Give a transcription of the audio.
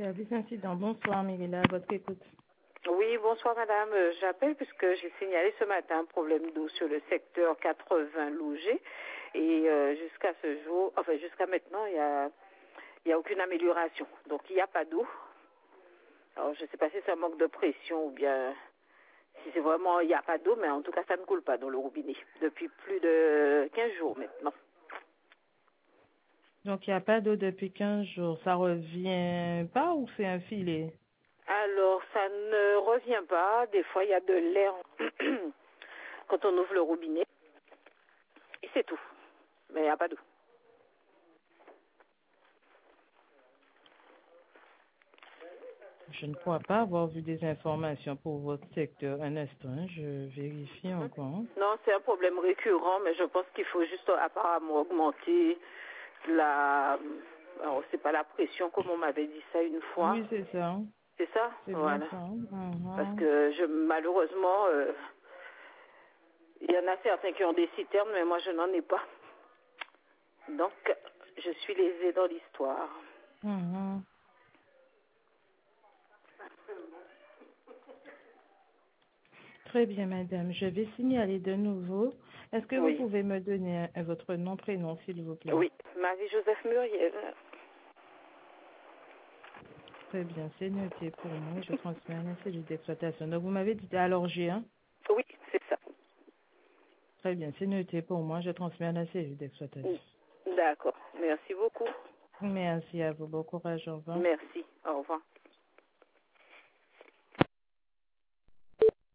Service incident. Bonsoir, Mérila, à votre écoute. Oui, bonsoir madame. J'appelle puisque j'ai signalé ce matin un problème d'eau sur le secteur 80 Lougé et jusqu'à ce jour, enfin jusqu'à maintenant, il y a aucune amélioration. Donc il n'y a pas d'eau. Alors je ne sais pas si c'est un manque de pression ou bien si c'est vraiment il n'y a pas d'eau, mais en tout cas ça ne coule pas dans le robinet depuis plus de 15 jours maintenant. Donc, il n'y a pas d'eau depuis 15 jours. Ça revient pas ou c'est un filet? Alors ça ne revient pas. Des fois il y a de l'air quand on ouvre le robinet et c'est tout. Mais il n'y a pas d'eau. Je ne crois pas avoir vu des informations pour votre secteur. Un instant, je vérifie encore. Non, c'est un problème récurrent, mais je pense qu'il faut juste apparemment augmenter la... Alors, c'est pas la pression, comme on m'avait dit ça une fois. Oui, c'est ça. C'est ça? C'est bien Voilà. ça. Parce que malheureusement, il y en a certains qui ont des citernes, mais moi, je n'en ai pas. Donc, je suis lésée dans l'histoire. Très bien, madame. Je vais signaler de nouveau. Est-ce que vous Oui. pouvez me donner votre nom, prénom, s'il vous plaît? Oui. Marie-Joseph Muriel. Très bien, c'est noté pour moi. Je transmets à la cellule d'exploitation. Donc, vous m'avez dit à l'orgie, hein? Oui, c'est ça. Très bien, c'est noté pour moi. Je transmets à la cellule d'exploitation. D'accord. Merci beaucoup. Merci à vous. Bon courage. Au revoir. Merci. Au revoir.